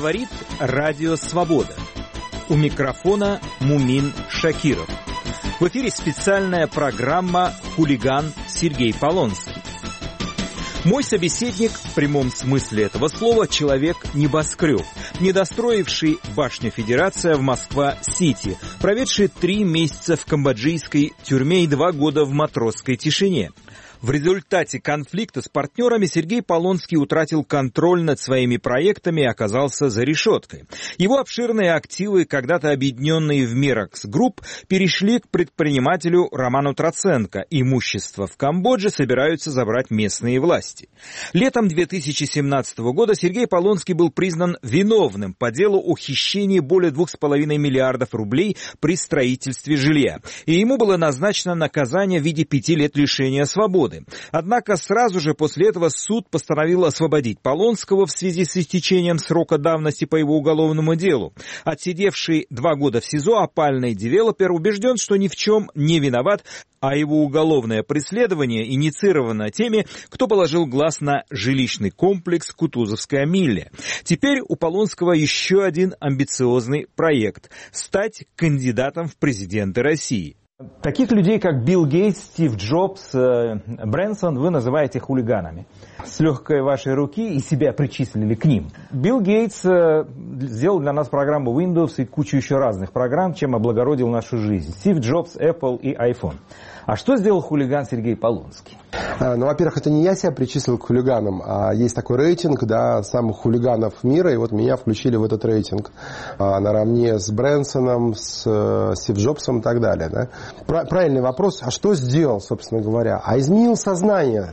Говорит Радио Свобода. У микрофона Мумин Шакиров. В эфире специальная программа «Хулиган» Сергей Полонский. Мой собеседник в прямом смысле этого слова человек-небоскреб, недостроивший башню Федерация в Москва-Сити, проведший 3 месяца в камбоджийской тюрьме и 2 года в матросской тишине. В результате конфликта с партнерами Сергей Полонский утратил контроль над своими проектами и оказался за решеткой. Его обширные активы, когда-то объединенные в Меракс Групп, перешли к предпринимателю Роману Троценко. Имущество в Камбодже собираются забрать местные власти. Летом 2017 года Сергей Полонский был признан виновным по делу о хищении более 2,5 миллиардов рублей при строительстве жилья. И ему было назначено наказание в виде 5 лет лишения свободы. Однако сразу же после этого суд постановил освободить Полонского в связи с истечением срока давности по его уголовному делу. Отсидевший 2 года в СИЗО опальный девелопер убежден, что ни в чем не виноват, а его уголовное преследование инициировано теми, кто положил глаз на жилищный комплекс Кутузовская миля. Теперь у Полонского еще один амбициозный проект – стать кандидатом в президенты России. Таких людей, как Билл Гейтс, Стив Джобс, Брэнсон, вы называете хулиганами. С легкой вашей руки и себя причислили к ним. Билл Гейтс сделал для нас программу Windows и кучу еще разных программ, чем облагородил нашу жизнь. Стив Джобс, Apple и iPhone. А что сделал хулиган Сергей Полонский? Ну, во-первых, это не я себя причислил к хулиганам, а есть такой рейтинг, да, самых хулиганов мира, и вот меня включили в этот рейтинг наравне с Брэнсоном, с Стив Джобсом и так далее. Да. Правильный вопрос, а что сделал, собственно говоря? А изменил сознание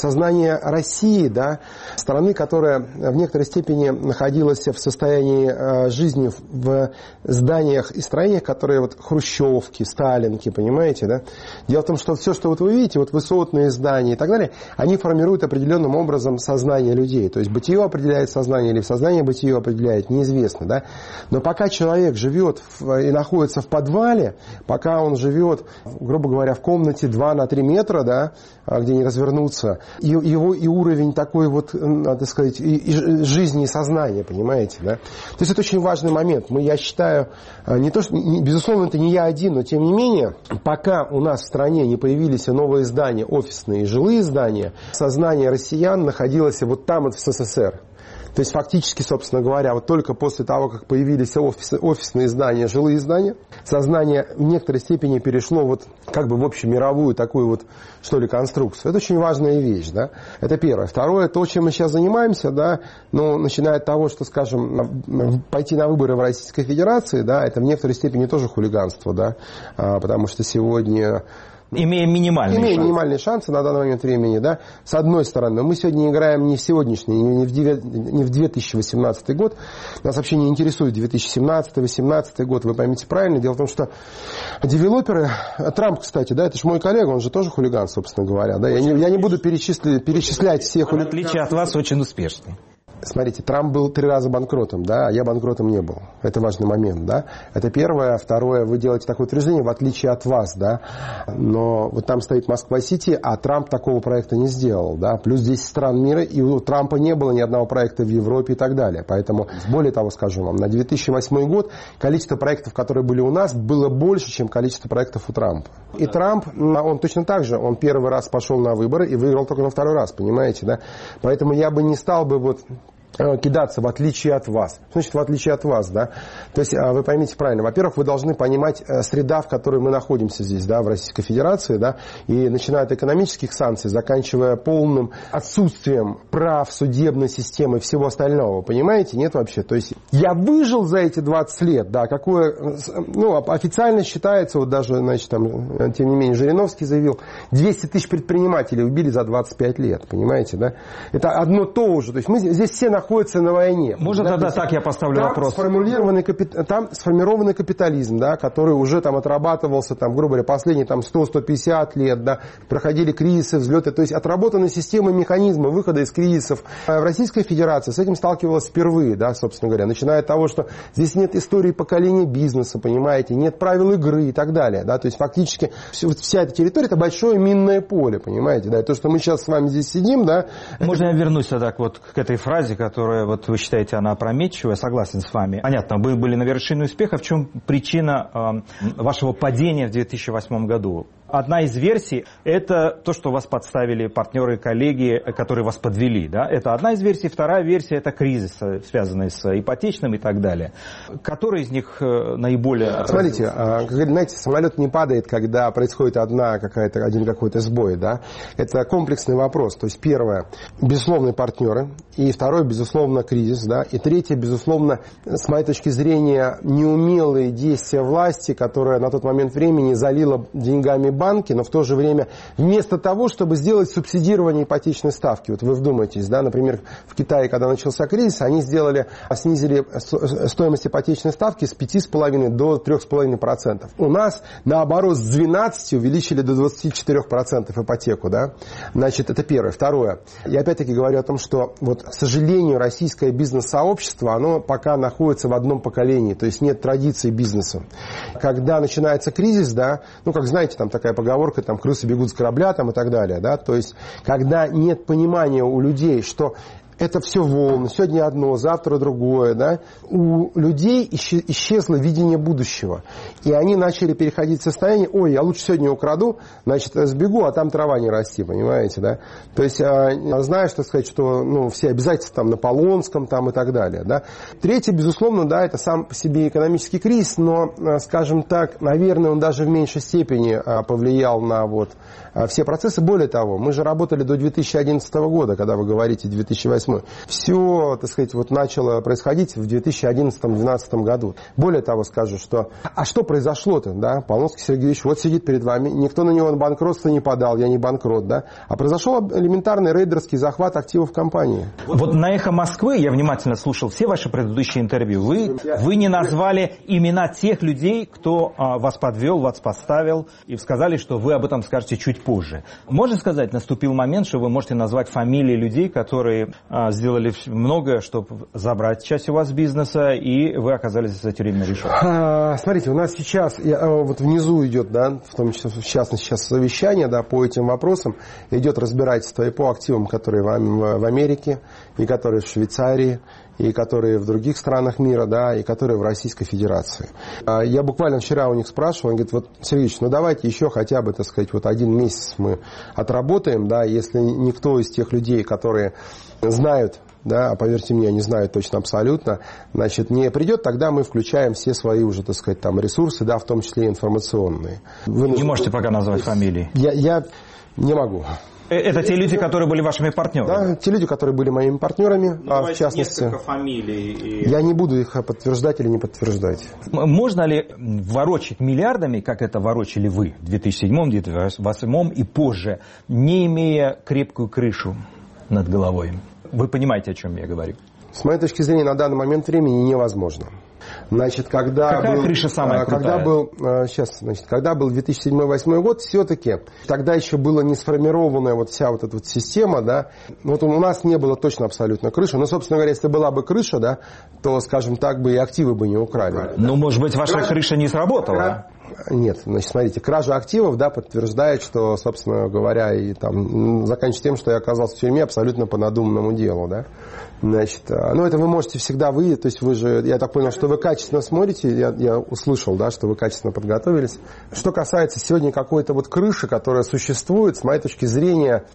России, да, страны, которая в некоторой степени находилась в состоянии жизни в зданиях и строениях, которые вот хрущевки, сталинки, понимаете, да? Дело в том, что все, что вот вы видите, вот высотные здания и так далее, они формируют определенным образом сознание людей. То есть бытие определяет сознание или сознание бытие определяет, неизвестно, да? Но пока человек живет и находится в подвале, пока он живет, грубо говоря, в комнате 2 на 3 метра, да, где не развернуться, его и уровень такой вот, надо сказать, и жизни и сознания, понимаете, да? То есть это очень важный момент. Я считаю, не то, что, безусловно, это не я один, но тем не менее, пока у нас в стране не появились новые здания, офисные и жилые здания, сознание россиян находилось вот там, вот в СССР. То есть фактически, собственно говоря, вот только после того, как появились офисные здания, жилые здания, сознание в некоторой степени перешло вот как бы в общемировую такую вот, что ли, конструкцию. Это очень важная вещь, да. Это первое. Второе, то, чем мы сейчас занимаемся, да, ну, начиная от того, что, скажем, пойти на выборы в Российской Федерации, да, это в некоторой степени тоже хулиганство, да, потому что сегодня... Имеем минимальные шансы на данный момент времени, да, с одной стороны. Мы сегодня играем не в сегодняшний, не в 2018 год. Нас вообще не интересует 2017-2018 год, вы поймите правильно. Дело в том, что девелоперы, Трамп, кстати, да, это же мой коллега, он же тоже хулиган, собственно говоря. Да, я не буду перечислять всех хулиганов. В отличие от вас, очень успешный. Смотрите, Трамп был 3 раза банкротом, да, а я банкротом не был. Это важный момент, да. Это первое. Второе, вы делаете такое утверждение, в отличие от вас, да. Но вот там стоит Москва-Сити, а Трамп такого проекта не сделал, да. Плюс 10 стран мира, и у Трампа не было ни одного проекта в Европе и так далее. Поэтому, более того, скажу вам, на 2008 год количество проектов, которые были у нас, было больше, чем количество проектов у Трампа. И Трамп, он точно так же, он первый раз пошел на выборы и выиграл только на 2-й раз, понимаете, да. Поэтому я бы не стал бы вот... кидаться в отличие от вас. Значит, в отличие от вас, да. То есть, вы поймите правильно. Во-первых, вы должны понимать среда, в которой мы находимся здесь, да, в Российской Федерации, да, и начиная от экономических санкций, заканчивая полным отсутствием прав судебной системы и всего остального. Понимаете? Нет вообще. То есть, я выжил за эти 20 лет, да, какое, ну, официально считается, вот даже, значит, там, тем не менее, Жириновский заявил, 200 тысяч предпринимателей убили за 25 лет. Понимаете, да? Это одно то же. То есть, мы здесь все находится на войне. Можно тогда так я поставлю там вопрос? Там сформированный капитализм, да, который уже там отрабатывался, там, грубо говоря, последние там, 100-150 лет, да, проходили кризисы, взлеты, то есть отработаны системы, механизмы выхода из кризисов. В Российской Федерации с этим сталкивалась впервые, да, собственно говоря, начиная от того, что здесь нет истории поколения бизнеса, понимаете, нет правил игры и так далее, да, то есть фактически вся эта территория это большое минное поле, понимаете, да, и то, что мы сейчас с вами здесь сидим, да. Можно я вернусь тогда вот к этой фразе, которая, вот вы считаете, она опрометчивая, согласен с вами. Понятно, вы были на вершине успеха. В чем причина вашего падения в 2008 году? Одна из версий – это то, что вас подставили партнеры и коллеги, которые вас подвели. Да? Это одна из версий. Вторая версия – это кризис, связанный с ипотечным и так далее. Который из них наиболее... Смотрите, знаете, самолет не падает, когда происходит один какой-то сбой. Да? Это комплексный вопрос. То есть первое – безусловно, партнеры. И второе – безусловно, кризис. Да? И третье – безусловно, с моей точки зрения, неумелые действия власти, которая на тот момент времени залила деньгами банки, но в то же время вместо того, чтобы сделать субсидирование ипотечной ставки, вот вы вдумайтесь, да, например, в Китае, когда начался кризис, они снизили стоимость ипотечной ставки с 5,5% до 3,5%. У нас, наоборот, с 12% увеличили до 24% ипотеку, да. Значит, это первое. Второе. Я опять-таки говорю о том, что, вот, к сожалению, российское бизнес-сообщество, оно пока находится в одном поколении, то есть нет традиции бизнеса. Когда начинается кризис, да, ну, как знаете, там такая поговорка, там, крысы бегут с корабля, там, и так далее, да, то есть, когда нет понимания у людей, что это все волны, сегодня одно, завтра другое, да, у людей исчезло видение будущего, и они начали переходить в состояние, ой, я лучше сегодня украду, значит, сбегу, а там трава не расти, понимаете, да, то есть, знаешь, так сказать, что, ну, все обязательства там на Полонском, там, и так далее, да. Третье, безусловно, да, это сам по себе экономический кризис, но, скажем так, наверное, он даже в меньшей степени повлиял на вот все процессы. Более того, мы же работали до 2011 года, когда вы говорите 2008. Все, так сказать, вот начало происходить в 2011-2012 году. Более того, скажу, что... А что произошло-то, да? Полонский Сергеевич вот сидит перед вами, никто на него банкротство не подал, я не банкрот, да? А произошел элементарный рейдерский захват активов компании. Вот на «Эхо Москвы» я внимательно слушал все ваши предыдущие интервью. Вы не назвали имена тех людей, кто вас подвел, вас подставил, и сказали, что вы об этом скажете чуть позже. Можно сказать, наступил момент, что вы можете назвать фамилии людей, которые сделали многое, чтобы забрать часть у вас бизнеса, и вы оказались за тюремной решеткой? Смотрите, у нас сейчас, вот внизу идет, да, в том числе, в частности, сейчас совещание, да, по этим вопросам, идет разбирательство и по активам, которые в Америке, и которые в Швейцарии, и которые в других странах мира, да, и которые в Российской Федерации. Я буквально вчера у них спрашивал, он говорит, вот, Сергеевич, ну давайте еще хотя бы, так сказать, вот 1 месяц мы отработаем, да, если никто из тех людей, которые знают, да, а поверьте мне, они знают точно абсолютно, значит, не придет, тогда мы включаем все свои уже, так сказать, там ресурсы, да, в том числе и информационные. Вы не можете пока назвать фамилии? Я не могу. Это те люди, которые были вашими партнерами? Да, те люди, которые были моими партнерами, в частности. Несколько фамилий. Я не буду их подтверждать или не подтверждать. Можно ли ворочать миллиардами, как это ворочали вы в 2007, 2008 и позже, не имея крепкую крышу над головой? Вы понимаете, о чем я говорю? С моей точки зрения, на данный момент времени невозможно. Значит, Какая крыша самая крутая? Когда был 2007-2008 год, все-таки тогда еще была не сформированная вот вся вот эта вот система, да. Вот у нас не было точно абсолютно крыши. Но, собственно говоря, если была бы крыша, да, то, скажем так, бы и активы бы не украли. Ну, может быть, ваша крыша не сработала? Нет, значит, смотрите, кража активов, да, подтверждает, что, собственно говоря, и там заканчивается тем, что я оказался в тюрьме абсолютно по надуманному делу, да. Значит, ну, это вы можете всегда выйти, то есть вы же, я так понял, что вы качественно смотрите, я услышал, да, что вы качественно подготовились. Что касается сегодня какой-то вот крыши, которая существует, с моей точки зрения,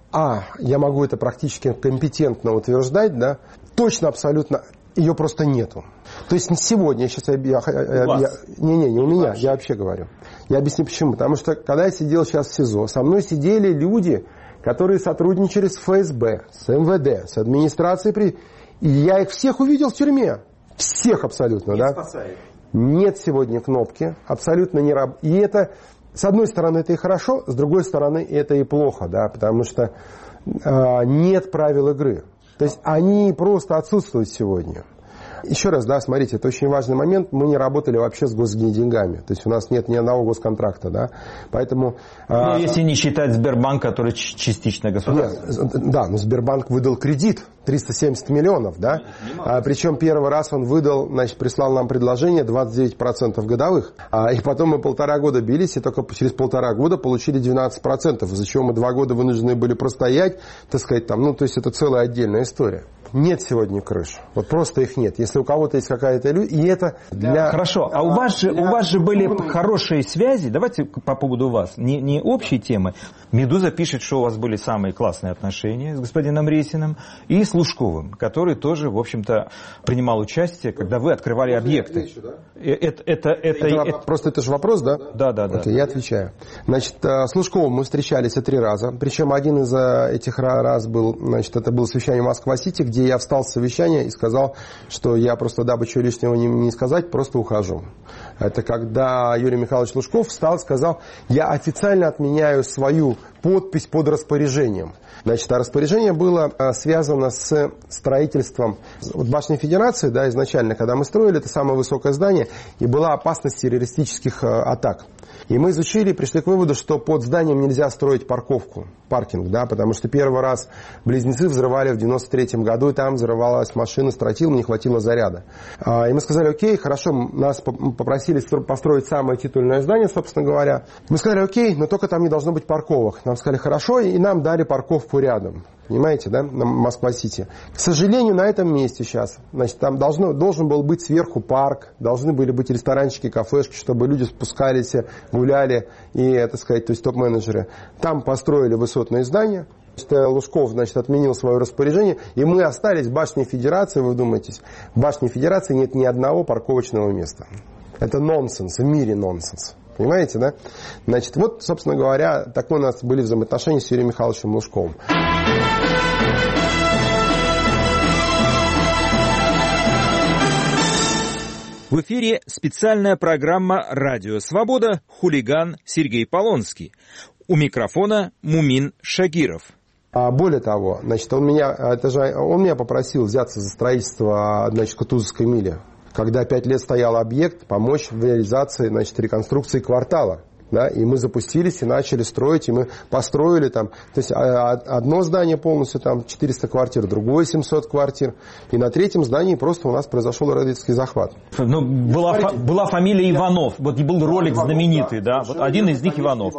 я могу это практически компетентно утверждать, да, точно абсолютно ее просто нету. То есть сегодня, сейчас не у меня, я вообще говорю. Я объясню почему. Потому что, когда я сидел сейчас в СИЗО, со мной сидели люди, которые сотрудничали с ФСБ, с МВД, с администрацией. И я их всех увидел в тюрьме. Всех абсолютно, да? Спасает. Нет сегодня кнопки, абсолютно не работает. И это, с одной стороны, это и хорошо, с другой стороны, это и плохо, да? Потому что нет правил игры. То есть они просто отсутствуют сегодня. Еще раз, да, смотрите, это очень важный момент. Мы не работали вообще с госденьгами. То есть у нас нет ни одного госконтракта, да. Поэтому... если не считать Сбербанк, который частично государственный. Да, но Сбербанк выдал кредит 370 миллионов, да. Причем первый раз он выдал, значит, прислал нам предложение 29% годовых. И потом мы 1,5 года бились, и только через 1,5 года получили 12%, из-за чего мы 2 года вынуждены были простоять, так сказать, там, ну, то есть это целая отдельная история. нет сегодня крыш. Вот просто их нет. Если у кого-то есть какая-то иллюзия, и это для... Хорошо, а у вас же были хорошие связи. Давайте по поводу вас. Не общей темы. «Медуза» пишет, что у вас были самые классные отношения с господином Ресиным и с Лужковым, который тоже, в общем-то, принимал участие, когда вы открывали объекты. Просто это же вопрос, да? Да. Окей, я отвечаю. Значит, с Лужковым мы встречались 3 раза. Причем один из этих раз был, значит, это было совещание в Москва-Сити, где я встал с совещания и сказал, что я просто, дабы чего лишнего не сказать, просто ухожу. Это когда Юрий Михайлович Лужков встал и сказал, я официально отменяю свою подпись под распоряжением. Значит, а распоряжение было связано с строительством башни Федерации, да, изначально, когда мы строили, это самое высокое здание, и была опасность террористических атак. И мы изучили и пришли к выводу, что под зданием нельзя строить паркинг, да, потому что первый раз близнецы взрывали в 93-м году, и там взрывалась машина с тротилом, не хватило заряда. И мы сказали, окей, хорошо, нас попросили построить самое титульное здание, собственно говоря. Мы сказали, окей, но только там не должно быть парковок. Нам сказали, хорошо, и нам дали парковку рядом. Понимаете, да, на Москва-Сити. К сожалению, на этом месте сейчас, значит, там должен был быть сверху парк, должны были быть ресторанчики, кафешки, чтобы люди спускались, гуляли, и, так сказать, то есть топ-менеджеры. Там построили высотные здания. Лужков, значит, отменил свое распоряжение, и мы остались в башне Федерации, вы вдумайтесь, в башне Федерации нет ни одного парковочного места. Это нонсенс, в мире нонсенс. Понимаете, да? Значит, вот, собственно говоря, такое у нас были взаимоотношения с Юрием Михайловичем Лужковым. В эфире специальная программа «Радио Свобода» «Хулиган» Сергей Полонский. У микрофона Мумин Шакиров. Более того, значит, он меня попросил взяться за строительство, значит, Кутузовской мили. Когда 5 лет стоял объект, помочь в реализации, значит, реконструкции квартала. Да, и мы запустились и начали строить, и мы построили там, то есть одно здание полностью, там 400 квартир, другое 700 квартир, и на 3-м здании просто у нас произошел родительский захват. Ну, была фамилия Иванов, вот и был ролик знаменитый, да, вот один из них Иванов.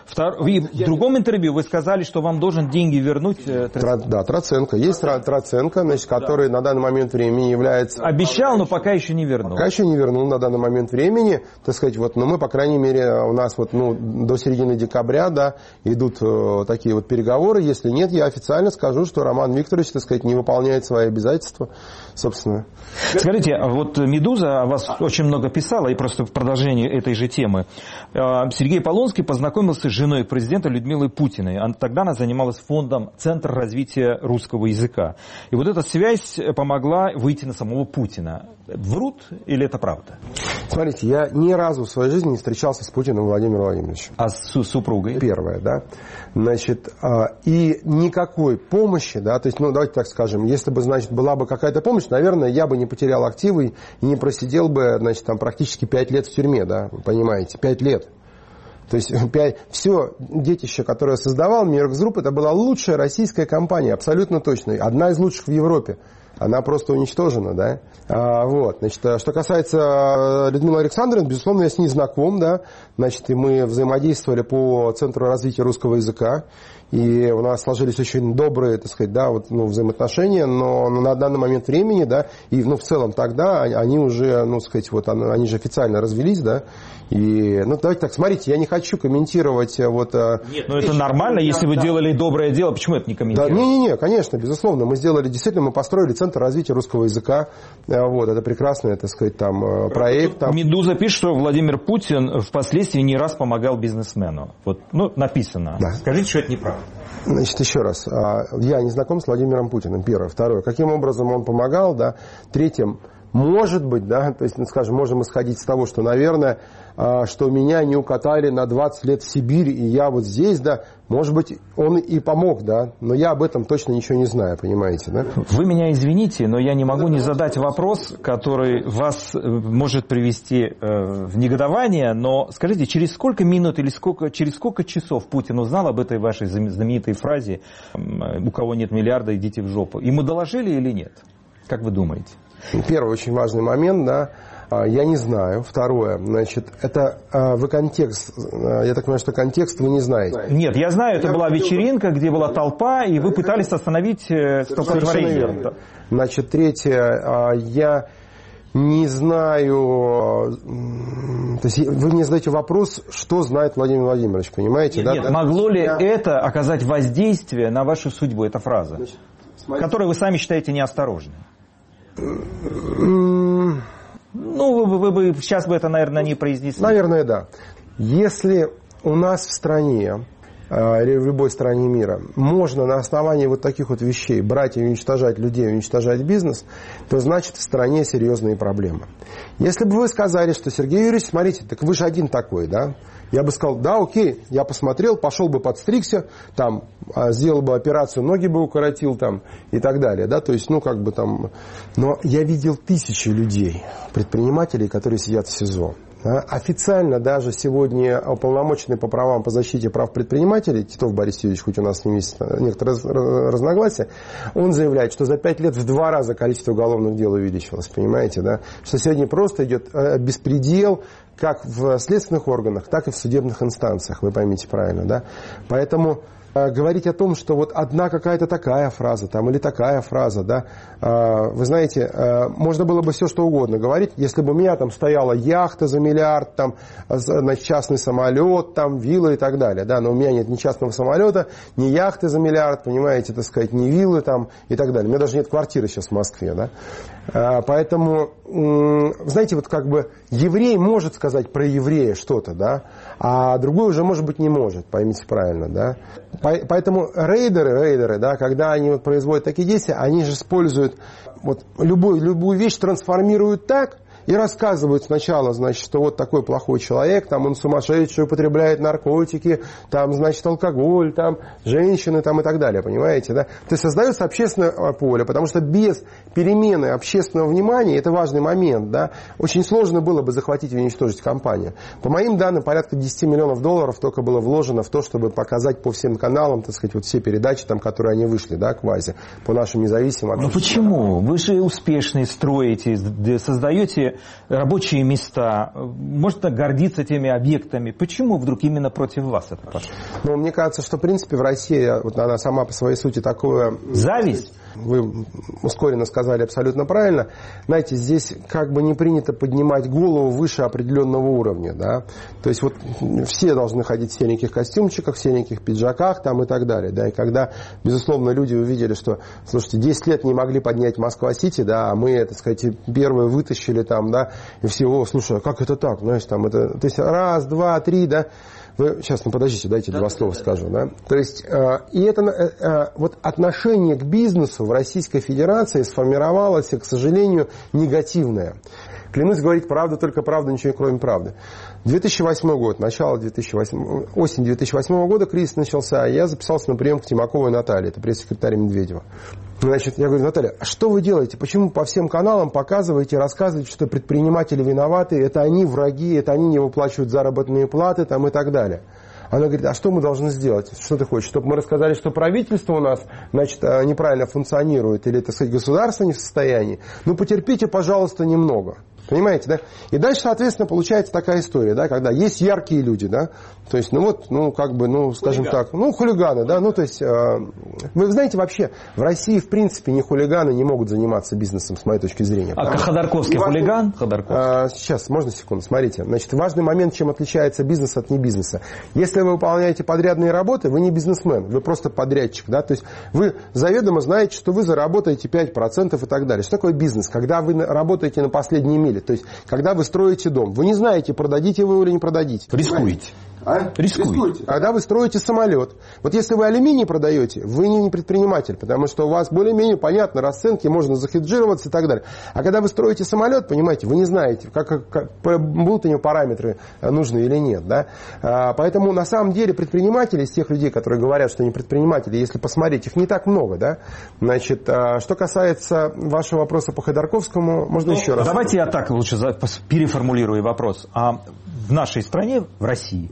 В другом интервью вы сказали, что вам должен деньги вернуть. Да, Троценко. Есть Троценко, значит, который на данный момент времени является... Обещал, но пока еще не вернул. Пока еще не вернул на данный момент времени, так сказать, вот, но мы, по крайней мере, у нас вот, до середины декабря, да, идут такие вот переговоры. Если нет, я официально скажу, что Роман Викторович, так сказать, не выполняет свои обязательства, собственно. Скажите, вот «Медуза» о вас очень много писала, и просто в продолжении этой же темы. Сергей Полонский познакомился с женой президента Людмилой Путиной. Тогда она занималась фондом «Центр развития русского языка». И вот эта связь помогла выйти на самого Путина. Врут или это правда? Смотрите, я ни разу в своей жизни не встречался с Путиным Владимиром Владимировичем. А с супругой? Первое, да. Значит, и никакой помощи, да, то есть, давайте так скажем, если бы, значит, была бы какая-то помощь, наверное, я бы не потерял активы и не просидел бы, значит, там практически 5 лет в тюрьме, да, вы понимаете, 5 лет. То есть все детище, которое создавал Мирекс Групп, это была лучшая российская компания, абсолютно точно, одна из лучших в Европе. Она просто уничтожена, да. Вот, значит, что касается Людмилы Александровны, безусловно, я с ней знаком, да. Значит, и мы взаимодействовали по Центру развития русского языка. И у нас сложились очень добрые, так сказать, да, вот, взаимоотношения, но на данный момент времени, да, и, в целом тогда они уже, сказать, вот, они же официально развелись, да, и, давайте так, смотрите, я не хочу комментировать, вот... Нет, это нормально, если вы делали доброе дело, почему это не комментировать? Да, не, конечно, безусловно, мы построили Центр развития русского языка, вот, это прекрасный, так сказать, там, проект. Там. «Медуза» пишет, что Владимир Путин впоследствии не раз помогал бизнесмену, вот, написано, да. Скажите, что это неправда. Значит, еще раз, я не знаком с Владимиром Путиным, первое. Второе, каким образом он помогал, да. Третьим, может быть, да, то есть, скажем, можем исходить с того, что, наверное, что меня не укатали на 20 лет в Сибирь, и я вот здесь, да, может быть, он и помог, да, но я об этом точно ничего не знаю, понимаете, да? Вы меня извините, но я не могу не задать вопрос, который вас может привести в негодование, но скажите, через сколько минут или через сколько часов Путин узнал об этой вашей знаменитой фразе «У кого нет миллиарда, идите в жопу»? Ему доложили или нет? Как вы думаете? Первый очень важный момент, да. Я не знаю. Второе, значит, это вы контекст, я так понимаю, что контекст вы не знаете. Нет, я знаю, это была вечеринка, где была толпа, и вы пытались остановить столпотворение. Значит, третье, я не знаю, то есть вы мне задаете вопрос, что знает Владимир Владимирович, понимаете? Нет, да? Могло ли это оказать воздействие на вашу судьбу, эта фраза, которую вы сами считаете неосторожной? Ну, вы сейчас бы это, наверное, не произнесли. Наверное, да. Если у нас в стране или в любой стране мира можно на основании вот таких вот вещей брать и уничтожать людей, уничтожать бизнес, то значит в стране серьезные проблемы. Если бы вы сказали, что Сергей Юрьевич, смотрите, так вы же один такой, да? Я бы сказал, да, окей, я посмотрел, пошел бы подстригся, там, сделал бы операцию, ноги бы укоротил там и так далее, да, то есть, ну, как бы там, но я видел тысячи людей, предпринимателей, которые сидят в СИЗО. Официально даже сегодня уполномоченный по правам по защите прав предпринимателей, Титов Борис Юрьевич, хоть у нас с ним есть некоторые разногласия, он заявляет, что за 5 лет в 2 раза количество уголовных дел увеличилось, понимаете, да? Что сегодня просто идет беспредел как в следственных органах, так и в судебных инстанциях, вы поймите правильно, да? Поэтому говорить о том, что вот одна какая-то такая фраза там, или такая фраза, да, вы знаете, можно было бы все что угодно говорить, если бы у меня там стояла яхта за миллиард, там, частный самолет, там, вилла и так далее, да, но у меня нет ни частного самолета, ни яхты за миллиард, понимаете, так сказать, ни виллы там и так далее. У меня даже нет квартиры сейчас в Москве, да. Поэтому, знаете, вот как бы еврей может сказать про еврея что-то, да, а другой уже, может быть, не может, поймите правильно, да. Поэтому рейдеры, да, когда они вот производят такие действия, они же используют вот любую вещь, трансформируют так и рассказывают сначала, значит, что вот такой плохой человек, там он сумасшедший, употребляет наркотики, там, значит, алкоголь, там, женщины, там и так далее, понимаете, да? То есть создается общественное поле, потому что без перемены общественного внимания, это важный момент, да, очень сложно было бы захватить и уничтожить компанию. По моим данным, порядка 10 миллионов долларов только было вложено в то, чтобы показать по всем каналам, так сказать, вот все передачи, там, которые они вышли, да, квази, по нашим независимым. Ну почему? Вы же успешные, строите, создаете рабочие места, можно гордиться теми объектами. Почему вдруг именно против вас это пошло? Ну, мне кажется, что, в принципе, в России, вот она сама по своей сути такое... Зависть? Вы ускоренно сказали абсолютно правильно. Знаете, здесь как бы не принято поднимать голову выше определенного уровня, да. То есть вот все должны ходить в сереньких костюмчиках, в сереньких пиджаках там и так далее, да. И когда, безусловно, люди увидели, что, слушайте, 10 лет не могли поднять Москва-Сити, да, а мы, так сказать, первые вытащили там, да, и все, о, слушай, а как это так, знаешь, там это, то есть раз, два, три, да. Вы, сейчас, ну подождите, дайте два слова скажу, да. То есть, и это вот отношение к бизнесу в Российской Федерации сформировалось, к сожалению, негативное. Клянусь говорить правду, только правду, ничего кроме правды. 2008 год, начало 2008, осень 2008 года кризис начался, я записался на прием к Тимаковой Наталье, это пресс-секретарь Медведева. Значит, я говорю, Наталья, а что вы делаете? Почему по всем каналам показываете, рассказываете, что предприниматели виноваты, это они враги, это они не выплачивают заработные платы там, и так далее? Она говорит, а что мы должны сделать? Что ты хочешь? Чтобы мы рассказали, что правительство у нас, значит, неправильно функционирует, или, так сказать, государство не в состоянии? Ну, потерпите, пожалуйста, немного. Понимаете, да? И дальше, соответственно, получается такая история, да, когда есть яркие люди, да, то есть, ну вот, ну, как бы, ну, скажем так, ну, хулиганы, да, ну, то есть, вы знаете, вообще, в России, в принципе, ни хулиганы не могут заниматься бизнесом, с моей точки зрения. А Ходорковский хулиган? Ходорковский. Сейчас, можно секунду, смотрите. Значит, важный момент, чем отличается бизнес от небизнеса. Если вы выполняете подрядные работы, вы не бизнесмен, вы просто подрядчик, да, то есть, вы заведомо знаете, что вы заработаете 5% и так далее. Что такое бизнес? Когда вы работаете на последней миле, то есть, когда вы строите дом, вы не знаете, продадите вы его или не продадите. Рискуете. Рискуете. Когда вы строите самолет, вот если вы алюминий продаете, вы не предприниматель, потому что у вас более-менее понятно расценки, можно захеджироваться и так далее. А когда вы строите самолет, понимаете, вы не знаете, как будут у него параметры нужны или нет. Да? Поэтому на самом деле предприниматели, из тех людей, которые говорят, что они предприниматели, если посмотреть, их не так много. Да? Значит, что касается вашего вопроса по Ходорковскому, можно еще раз. Давайте я так лучше переформулирую вопрос. В нашей стране, в России,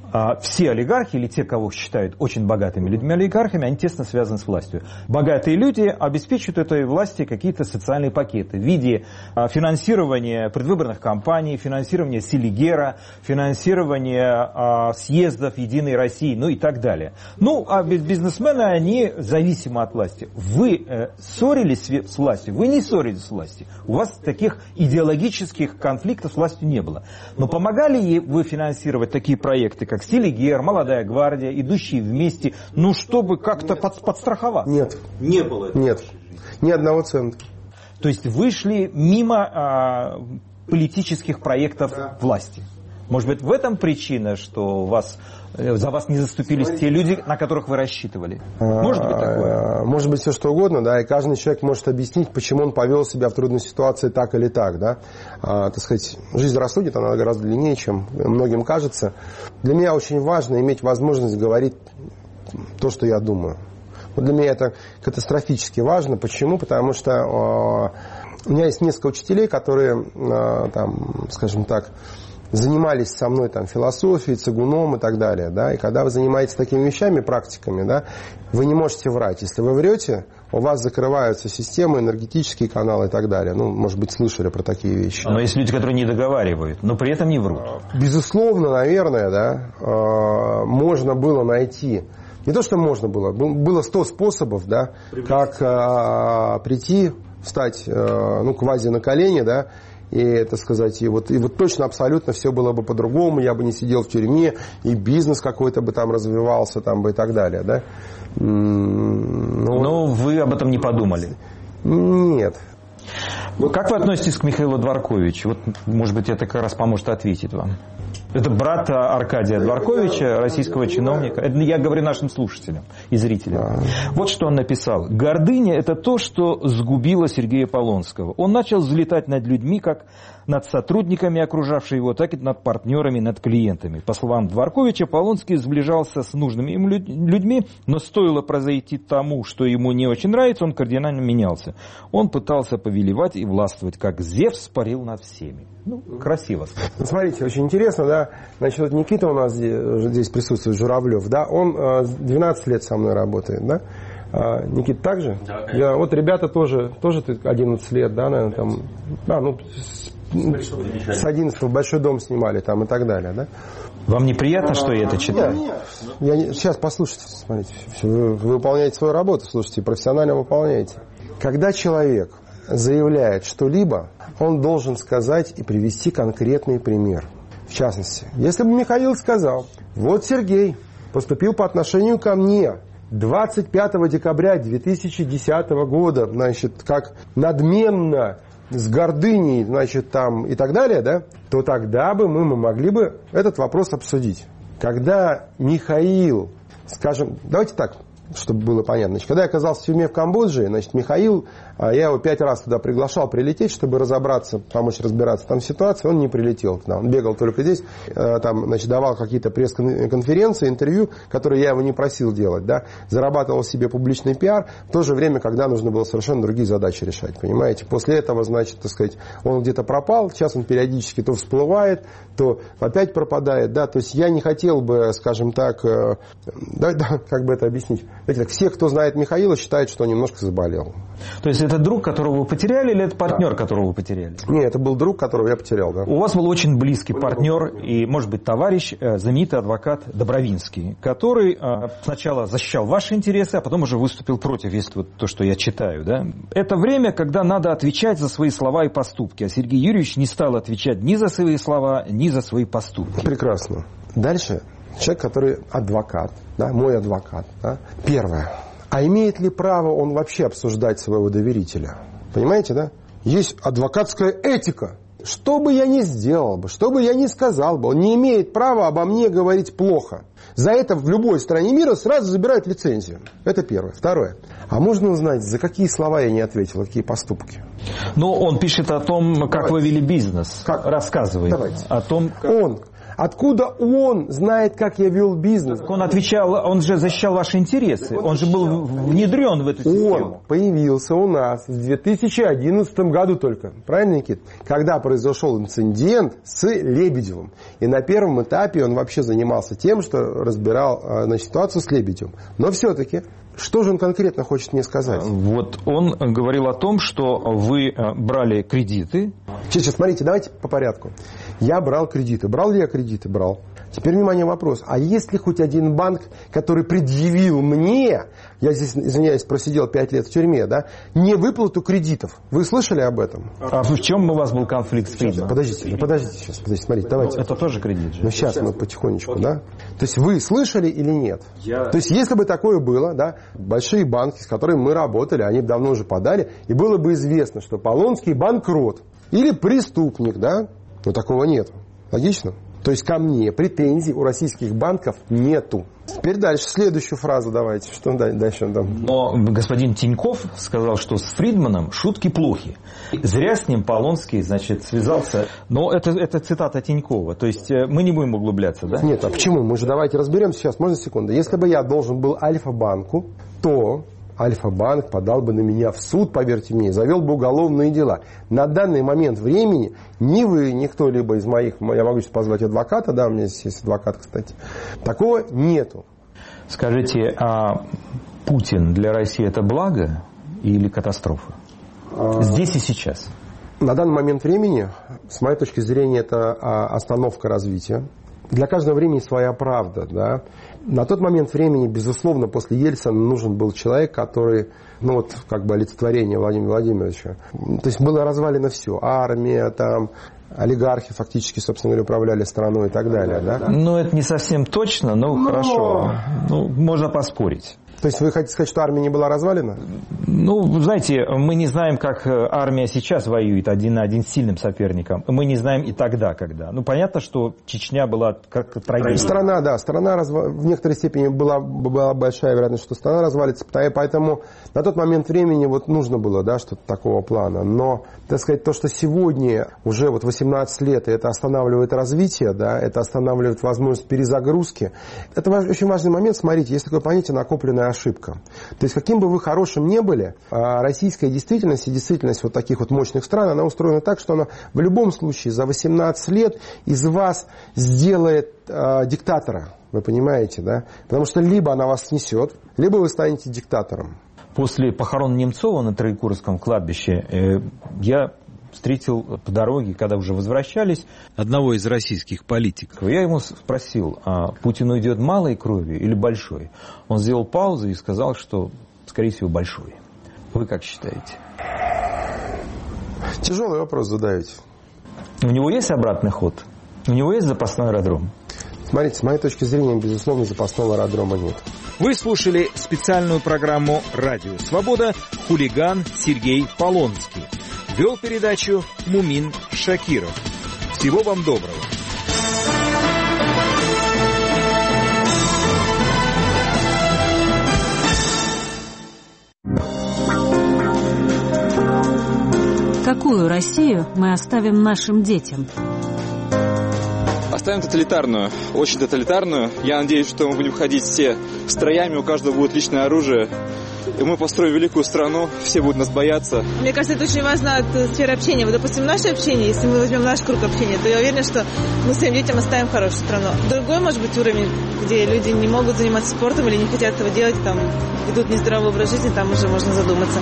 все олигархи, или те, кого считают очень богатыми людьми-олигархами, они тесно связаны с властью. Богатые люди обеспечивают этой власти какие-то социальные пакеты в виде финансирования предвыборных кампаний, финансирования Селигера, финансирования съездов Единой России, ну и так далее. Ну, а бизнесмены, они зависимы от власти. Вы ссорились с властью? Вы не ссорились с властью. У вас таких идеологических конфликтов с властью не было. Но помогали ли вы финансировать такие проекты, как Селигер, Молодая гвардия, идущие вместе, ну, чтобы как-то подстраховать? Нет. Не было этого? Нет. Ни одного цента. То есть вы шли мимо политических проектов власти? Может быть, в этом причина, что за вас не заступились те люди, на которых вы рассчитывали? Может быть такое? Может быть все что угодно, да, и каждый человек может объяснить, почему он повел себя в трудной ситуации так или так, да. Так сказать, жизнь рассудит, она гораздо длиннее, чем многим кажется. Для меня очень важно иметь возможность говорить то, что я думаю. Вот для меня это катастрофически важно. Почему? Потому что у меня есть несколько учителей, которые, там, скажем так, занимались со мной там философией, цигуном и так далее, да, и когда вы занимаетесь такими вещами, практиками, да, вы не можете врать. Если вы врете, у вас закрываются системы, энергетические каналы и так далее. Ну, может быть, слышали про такие вещи. Но есть люди, которые не договаривают, но при этом не врут. Безусловно, наверное, да, можно было найти. Не то, что можно было. Было 100 способов, да, как прийти, встать, ну, квази на колени, да, и, так сказать, и вот точно абсолютно все было бы по-другому, я бы не сидел в тюрьме, и бизнес какой-то бы там развивался, там бы и так далее, да. Но вы об этом не подумали? Нет. Как вы относитесь к Михаилу Дворковичу? Вот, может быть, это как раз поможет ответить вам. Это брат Аркадия Дворковича, российского чиновника. Это я говорю нашим слушателям и зрителям. Вот что он написал. «Гордыня – это то, что сгубило Сергея Полонского. Он начал взлетать над людьми, как над сотрудниками, окружавшими его, так и над партнерами, над клиентами. По словам Дворковича, Полонский сближался с нужными им людьми, но стоило произойти тому, что ему не очень нравится, он кардинально менялся. Он пытался повелевать и властвовать, как Зевс парил над всеми». Ну, красиво. Смотрите, очень интересно, да. Значит, вот Никита у нас здесь присутствует, Журавлев, да, он 12 лет со мной работает, да. Никита также? Да, вот ребята тоже 11 лет, да, наверное, там, да, ну, с 11-го Большой дом снимали там и так далее, да. Вам неприятно, что я это читаю? Нет. Сейчас послушайте, смотрите, вы выполняете свою работу, слушайте, профессионально выполняете. Когда человек заявляет что-либо, он должен сказать и привести конкретный пример. В частности, если бы Михаил сказал: вот Сергей поступил по отношению ко мне 25 декабря 2010 года, значит, как надменно, с гордыней, значит, там и так далее, да, то тогда бы мы могли бы этот вопрос обсудить. Когда Михаил, скажем, давайте так, чтобы было понятно. Значит, когда я оказался в тюрьме в Камбодже, значит, Михаил, я его 5 раз туда приглашал прилететь, чтобы разобраться, помочь разбираться там в ситуации, он не прилетел туда. Он бегал только здесь, там, значит, давал какие-то пресс-конференции, интервью, которые я его не просил делать, да, зарабатывал себе публичный пиар, в то же время, когда нужно было совершенно другие задачи решать, понимаете. После этого, значит, так сказать, он где-то пропал, сейчас он периодически то всплывает, то опять пропадает, да, то есть я не хотел бы, скажем так, да, как бы это объяснить. Знаете, все, кто знает Михаила, считают, что он немножко заболел. То есть это друг, которого вы потеряли, или это партнер, да, которого вы потеряли? Нет, это был друг, которого я потерял, да. У вас был очень близкий партнер и, может быть, товарищ, знаменитый адвокат Добровинский, который сначала защищал ваши интересы, а потом уже выступил против, если вот то, что я читаю, да. Это время, когда надо отвечать за свои слова и поступки, а Сергей Юрьевич не стал отвечать ни за свои слова, ни за свои поступки. Прекрасно. Дальше. Человек, который адвокат, да, мой адвокат. Да. Первое. А имеет ли право он вообще обсуждать своего доверителя? Понимаете, да? Есть адвокатская этика. Что бы я ни сделал бы, что бы я ни сказал бы, он не имеет права обо мне говорить плохо. За это в любой стране мира сразу забирают лицензию. Это первое. Второе. А можно узнать, за какие слова я не ответил, какие поступки? Ну, он пишет о том, как вы вели бизнес. Как? Рассказывает. Давайте. О том, как... Он Откуда он знает, как я вел бизнес? Он отвечал, он же защищал ваши интересы. Он же был внедрен в эту систему. Он появился у нас в 2011 году только. Правильно, Никит? Когда произошел инцидент с Лебедевым. И на первом этапе он вообще занимался тем, что разбирал ситуацию с Лебедевым. Но все-таки, что же он конкретно хочет мне сказать? Вот он говорил о том, что вы брали кредиты. Сейчас, смотрите, давайте по порядку. Я брал кредиты. Брал ли я кредиты? Брал. Теперь, внимание, вопрос. А есть ли хоть один банк, который предъявил мне, я здесь, извиняюсь, просидел 5 лет в тюрьме, да, не выплату кредитов? Вы слышали об этом? А в чем у вас был конфликт с Фридманом? Подождите, сейчас, смотрите, давайте. Это тоже кредит же. Ну, сейчас мы потихонечку, да. То есть вы слышали или нет? То есть если бы такое было, да, большие банки, с которыми мы работали, они бы давно уже подали, и было бы известно, что Полонский банкрот или преступник, да, но такого нет. Логично? То есть ко мне претензий у российских банков нету. Теперь дальше, следующую фразу давайте. Что дальше? Но господин Тиньков сказал, что с Фридманом шутки плохи. Зря с ним Полонский, значит, связался. Но это цитата Тинькова. То есть мы не будем углубляться, да? Нет, а почему? Мы же давайте разберемся сейчас. Можно секунду? Если бы я должен был Альфа-банку, то Альфа-банк подал бы на меня в суд, поверьте мне, завел бы уголовные дела. На данный момент времени ни вы, ни кто-либо из моих, я могу сейчас позвать адвоката, да, у меня здесь есть адвокат, кстати, такого нету. Скажите, а Путин для России это благо или катастрофа? Здесь и сейчас. На данный момент времени, с моей точки зрения, это остановка развития. Для каждого времени своя правда, да. На тот момент времени, безусловно, после Ельцина нужен был человек, который, ну вот, как бы олицетворение Владимира Владимировича. То есть было развалено все. Армия, там, олигархи фактически, собственно говоря, управляли страной и так далее, да. Ну, это не совсем точно, но хорошо. Ну, можно поспорить. То есть вы хотите сказать, что армия не была развалена? Ну, знаете, мы не знаем, как армия сейчас воюет один на один с сильным соперником. Мы не знаем и тогда, когда. Ну, понятно, что Чечня была как трагедия. Страна в некоторой степени была большая вероятность, что страна развалится. Поэтому на тот момент времени вот нужно было, да, что-то такого плана. Но, так сказать, то, что сегодня уже вот 18 лет, и это останавливает развитие, да, это останавливает возможность перезагрузки. Это очень важный момент. Смотрите, есть такое понятие накопленная ошибка. То есть, каким бы вы хорошим ни были, российская действительность и действительность вот таких вот мощных стран, она устроена так, что она в любом случае за 18 лет из вас сделает диктатора. Вы понимаете, да? Потому что либо она вас снесет, либо вы станете диктатором. После похорон Немцова на Троекуровском кладбище я встретил по дороге, когда уже возвращались, одного из российских политиков. Я ему спросил, а Путин уйдет малой кровью или большой? Он сделал паузу и сказал, что, скорее всего, большой. Вы как считаете? Тяжелый вопрос задаете. У него есть обратный ход? У него есть запасной аэродром? Смотрите, с моей точки зрения, безусловно, запасного аэродрома нет. Вы слушали специальную программу «Радио Свобода» «Хулиган» Сергей Полонский. Вел передачу Мумин Шакиров. Всего вам доброго. Какую Россию мы оставим нашим детям? Оставим тоталитарную, очень тоталитарную. Я надеюсь, что мы будем ходить все строями, у каждого будет личное оружие. И мы построим великую страну, все будут нас бояться. Мне кажется, это очень важно от сферы общения. Вот, допустим, наше общение, если мы возьмем наш круг общения, то я уверена, что мы своим детям оставим хорошую страну. Другой, может быть, уровень, где люди не могут заниматься спортом или не хотят этого делать, там ведут нездоровый образ жизни, там уже можно задуматься.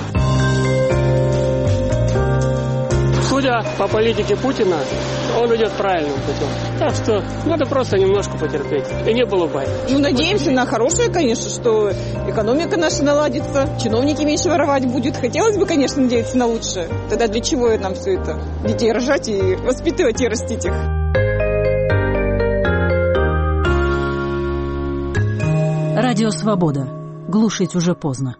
Судя по политике Путина, он идет правильным путем. Так что надо просто немножко потерпеть. И не было бай. Ну, надеемся на хорошее, конечно, что экономика наша наладится, чиновники меньше воровать будут. Хотелось бы, конечно, надеяться на лучшее. Тогда для чего нам все это? Детей рожать и воспитывать и растить их. Радио «Свобода». Глушить уже поздно.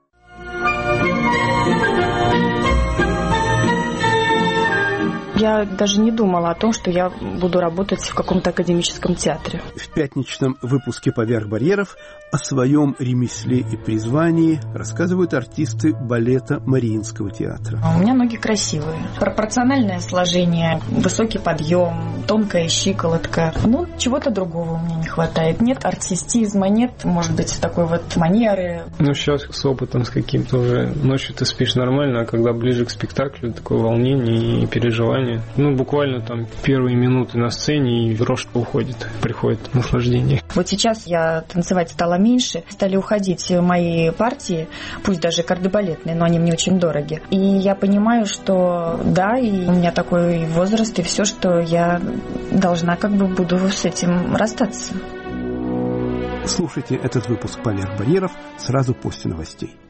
Я даже не думала о том, что я буду работать в каком-то академическом театре. В пятничном выпуске «Поверх барьеров» О своем ремесле и призвании рассказывают артисты балета Мариинского театра. У меня ноги красивые. Пропорциональное сложение, высокий подъем, тонкая щиколотка. Чего-то другого у меня не хватает. Нет артистизма, нет, может быть, такой вот манеры. Сейчас с опытом, с каким-то уже ночью ты спишь нормально, а когда ближе к спектаклю, такое волнение и переживание. Буквально там первые минуты на сцене, и дрожь уходит, приходит наслаждение. Вот сейчас я танцевать стала меньше, стали уходить мои партии, пусть даже кардебалетные, но они мне очень дороги. И я понимаю, что да, и у меня такой возраст, и все, что я должна буду с этим расстаться. Слушайте этот выпуск «Поверх барьеров» сразу после новостей.